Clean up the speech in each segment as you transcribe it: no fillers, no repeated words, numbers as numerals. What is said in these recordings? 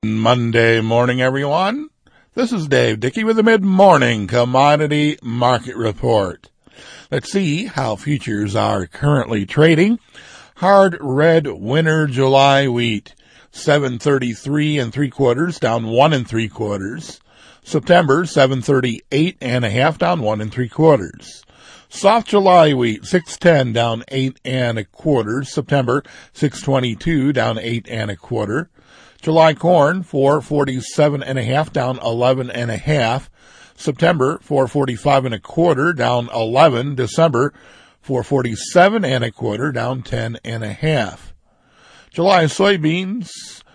Monday morning, everyone. This is Dave Dickey with the Mid-Morning Commodity Market Report. Let's see how futures are currently trading. Hard red winter July wheat, 733 3/4, down 1 3/4. September, 738 1/2, down 1 3/4. Soft July wheat, 610, down 8 1/4. September, 622, down 8 1/4. July corn, 447 1/2, down 11 1/2. September, 445 1/4, down 11. December, 447 1/4, down 10 1/2. July soybeans,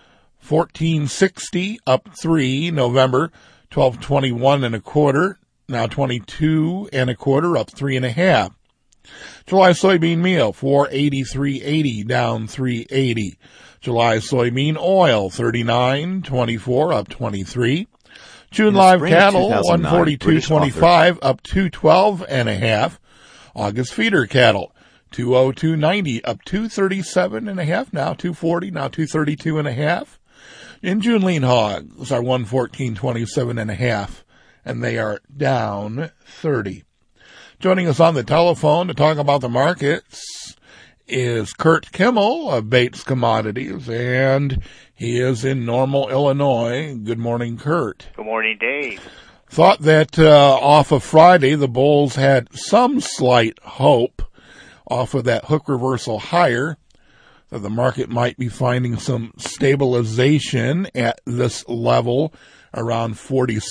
1460, up 3. November, 1221 1/4, now 22 1/4, up 3 1/2. July soybean meal, 483.80, down 3.80. July soybean oil, 39.24, up 23. June live cattle, 142.25, up 212 1/2. August feeder cattle, 202.90, up 237 1/2, now 240, now 232 1/2. In June lean hogs are 114.27 1/2, and they are down 30. Joining us on the telephone to talk about the markets is Kurt Kimmel of Bates Commodities, and he is in Normal, Illinois. Good morning, Kurt. Good morning, Dave. Thought that off of Friday, the bulls had some slight hope off of that hook reversal higher, that the market might be finding some stabilization at this level around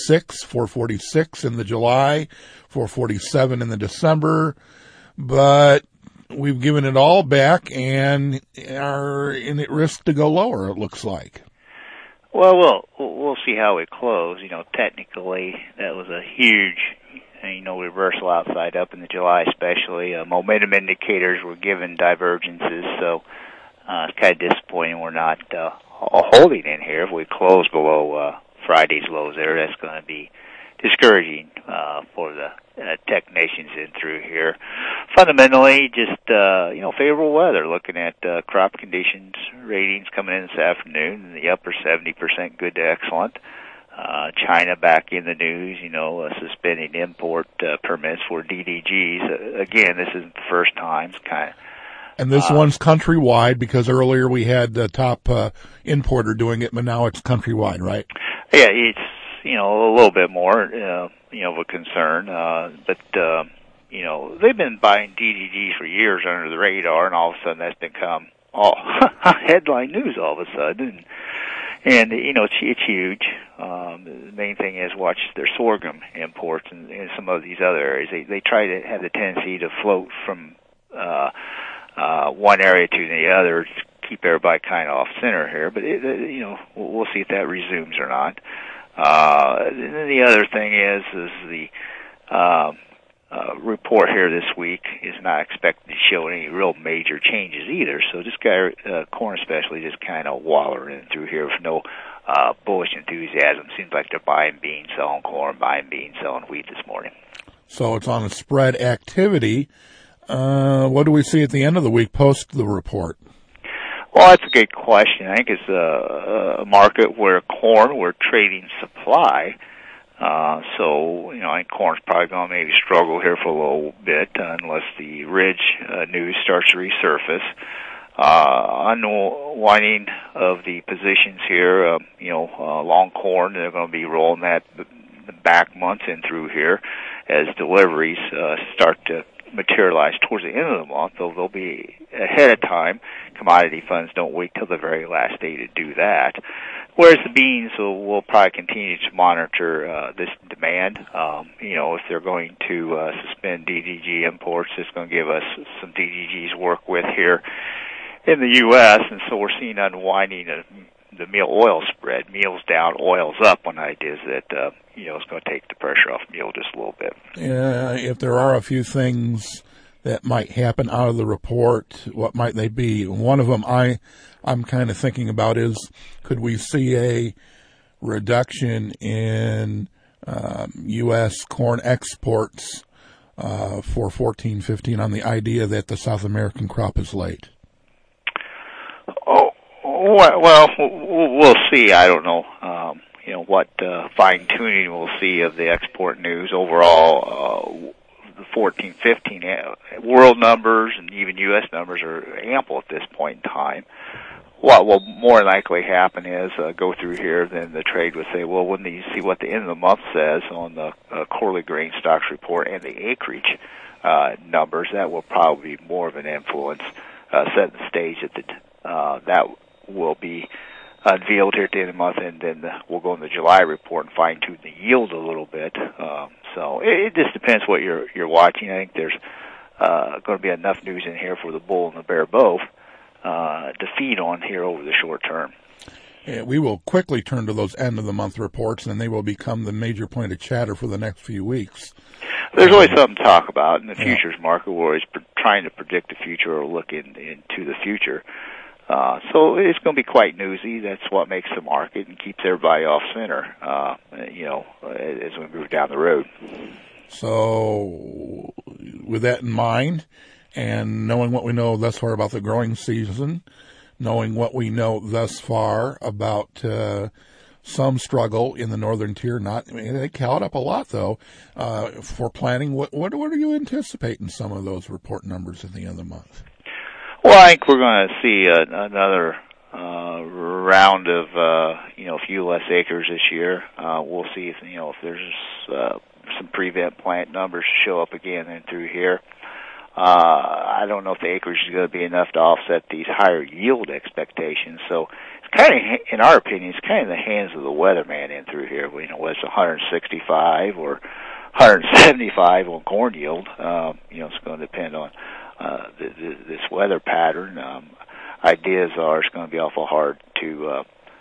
446 in the July, 447 in the December, but we've given it all back and are in at risk to go lower, it looks like. Well, we'll see how it closes. Technically, that was a huge, reversal outside up in the July, especially. Momentum indicators were given divergences, so it's kind of disappointing we're not holding in here. If we close below Friday's lows there, that's going to be discouraging for the technicians in through here. Fundamentally, just favorable weather. Looking at crop conditions ratings coming in this afternoon in the upper 70%, good to excellent. China back in the news, suspending import permits for DDGs. Again, this isn't the first time. It's kind of. And this one's countrywide, because earlier we had the top importer doing it, but now it's countrywide, right? Yeah, it's a little bit more of a concern, but they've been buying DDGs for years under the radar, and all of a sudden that's become headline news all of a sudden, and it's huge. The main thing is watch their sorghum imports and some of these other areas. They try to have the tendency to float from one area to the other to keep everybody kind of off center here, but we'll see if that resumes or not. And then the other thing is the report here this week is not expected to show any real major changes either. So this guy, corn especially, just kind of wallowing through here with no bullish enthusiasm. Seems like they're buying beans, selling corn, buying beans, selling wheat this morning. So it's on a spread activity. What do we see at the end of the week post the report? Well, that's a good question. I think it's a market where we're trading supply. So, I think corn's probably going to maybe struggle here for a little bit unless the ridge news starts to resurface. Unwinding of the positions here, long corn, they're going to be rolling that the back months in through here as deliveries start to materialize towards the end of the month. They'll be ahead of time. Commodity funds don't wait till the very last day to do that. Whereas the beans, we'll probably continue to monitor this demand. If they're going to suspend DDG imports, it's going to give us some DDGs to work with here in the U.S., and so we're seeing unwinding of the meal oil spread. Meal's down, oil's up. One idea is that it's going to take the pressure off meal just a little bit. If there are a few things that might happen out of the report, what might they be? One of them I'm kind of thinking about is, could we see a reduction in U.S. corn exports for 14-15 on the idea that the South American crop is late? Well, we'll see. I don't know. What fine tuning we'll see of the export news overall. The 14, 15 world numbers and even U.S. numbers are ample at this point in time. What will more likely happen is go through here, then the trade would say, well, when you see what the end of the month says on the quarterly grain stocks report and the acreage numbers, that will probably be more of an influence, set the stage that will be unveiled here at the end of the month, and then we'll go in the July report and fine-tune the yield a little bit. So it just depends what you're watching. I think there's going to be enough news in here for the bull and the bear both to feed on here over the short term. We will quickly turn to those end-of-the-month reports, and they will become the major point of chatter for the next few weeks. There's always something to talk about in the futures market. We're always trying to predict the future or look into the future. So it's going to be quite newsy. That's what makes the market and keeps everybody off center, as we move down the road. So with that in mind, and knowing what we know thus far about the growing season, knowing what we know thus far about some struggle in the northern tier, they caught up a lot, though, for planning. What are you anticipating some of those report numbers at the end of the month? Well, I think we're going to see another round of a few less acres this year. We'll see if there's some prevent plant numbers show up again and through here. I don't know if the acreage is going to be enough to offset these higher yield expectations. So it's kind of, in our opinion, it's kind of in the hands of the weatherman in through here. Whether it's 165 or 175 on corn yield, it's going to depend on this weather pattern. Ideas are it's going to be awful hard to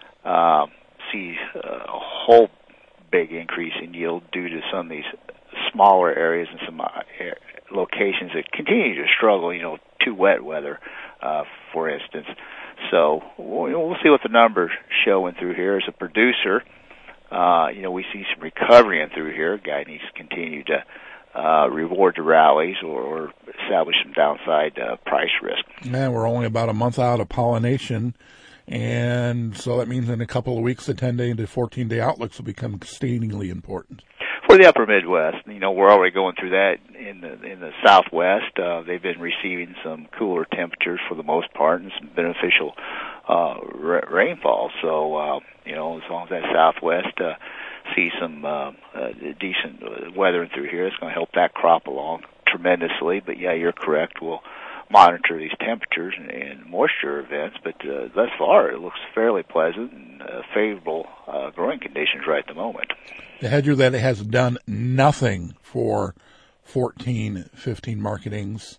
see a whole big increase in yield due to some of these smaller areas and some locations that continue to struggle, too wet weather, for instance. So we'll see what the numbers showing through here. As a producer, we see some recovery in through here. A guy needs to continue to reward the rallies or establish some downside price risk. Man, we're only about a month out of pollination, and so that means in a couple of weeks the 10-day to 14-day outlooks will become exceedingly important. For the upper Midwest, we're already going through that in the Southwest. They've been receiving some cooler temperatures for the most part and some beneficial rainfall. So, as long as that Southwest see some decent weather through here, it's going to help that crop along tremendously. But yeah, you're correct. We'll monitor these temperatures and moisture events, but thus far it looks fairly pleasant and favorable growing conditions right at the moment. The hedger that has done nothing for 14, 15 marketings,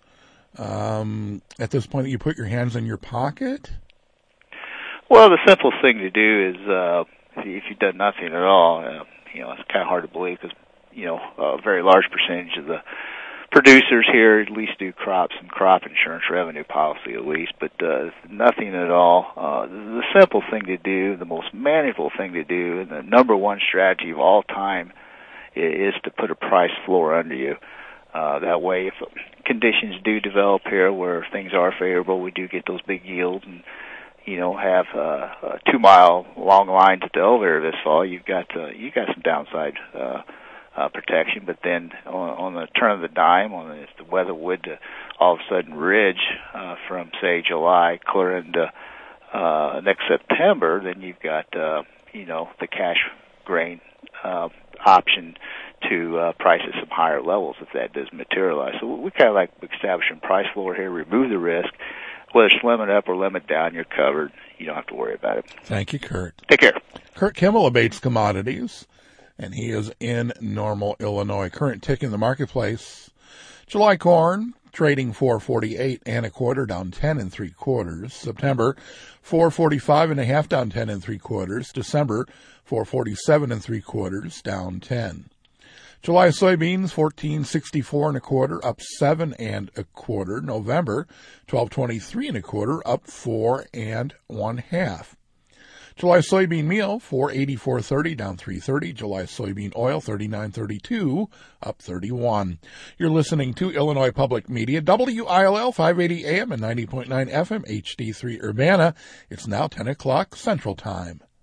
at this point you put your hands in your pocket? Well, the simplest thing to do is if you've done nothing at all, it's kind of hard to believe because, a very large percentage of the producers here at least do crops and crop insurance revenue policy at least, but nothing at all. The simple thing to do, the most manageable thing to do, and the number one strategy of all time is to put a price floor under you. That way, if conditions do develop here where things are favorable, we do get those big yields and have 2-mile long lines at the elevator this fall, you got some downside protection. But then on the turn of the dime, if the weather would all of a sudden ridge from say July clear into next September, then you've got the cash grain option to price at some higher levels if that does materialize. So we kind of like establishing price floor here, remove the risk. Whether it's limit up or limit down, you're covered. You don't have to worry about it. Thank you, Kurt. Take care. Kurt Kimmel of Bates Commodities, and he is in Normal, Illinois. Current tick in the marketplace. July corn trading 4.48 1/4, down 10 3/4. September 4.45 1/2, down 10 3/4. December 4.47 3/4, down 10. July soybeans 14.64 1/4, up 7 1/4. November 12.23 1/4, up 4 1/2. July soybean meal, $4.84.30, down $3.30. July soybean oil, $39.32, up 31. You're listening to Illinois Public Media, WILL 580 AM and 90.9 FM, HD3 Urbana. It's now 10 o'clock Central Time.